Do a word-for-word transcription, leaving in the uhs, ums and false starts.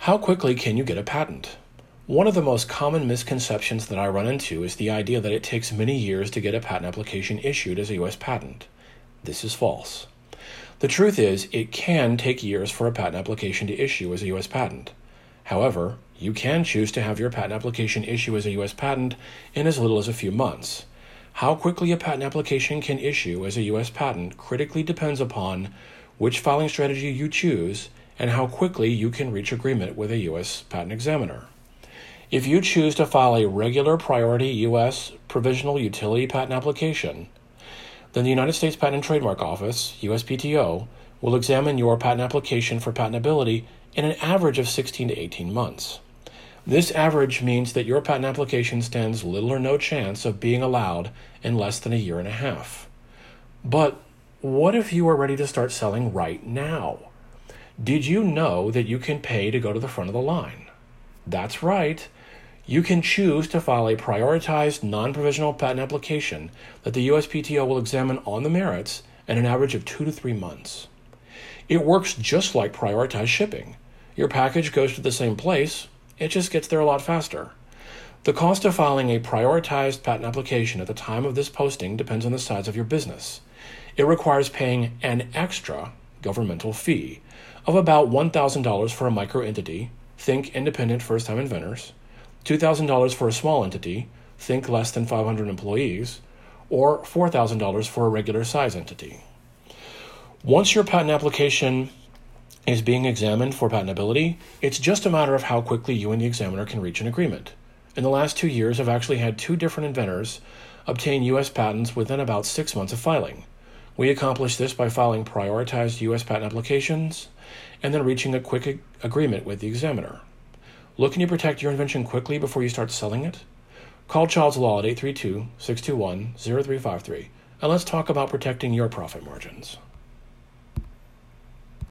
How quickly can you get a patent? One of the most common misconceptions that I run into is the idea that it takes many years to get a patent application issued as a U S patent. This is false. The truth is, it can take years for a patent application to issue as a U S patent. However, you can choose to have your patent application issue as a U S patent in as little as a few months. How quickly a patent application can issue as a U S patent critically depends upon which filing strategy you choose and how quickly you can reach agreement with a U S patent examiner. If you choose to file a regular priority U S provisional utility patent application, then the United States Patent and Trademark Office, U S P T O, will examine your patent application for patentability in an average of sixteen to eighteen months. This average means that your patent application stands little or no chance of being allowed in less than a year and a half. But what if you are ready to start selling right now? Did you know that you can pay to go to the front of the line? That's right. You can choose to file a prioritized non-provisional patent application that the U S P T O will examine on the merits in an average of two to three months. It works just like prioritized shipping. Your package goes to the same place, it just gets there a lot faster. The cost of filing a prioritized patent application at the time of this posting depends on the size of your business. It requires paying an extra governmental fee of about one thousand dollars for a micro entity, think independent first-time inventors, two thousand dollars for a small entity, think less than five hundred employees, or four thousand dollars for a regular size entity. Once your patent application is being examined for patentability, it's just a matter of how quickly you and the examiner can reach an agreement. In the last two years, I've actually had two different inventors obtain U S patents within about six months of filing. We accomplished this by filing prioritized U S patent applications and then reaching a quick ag- agreement with the examiner. Looking to protect your invention quickly before you start selling it? Call Child's Law at eight three two, six two one, zero three five three and let's talk about protecting your profit margins.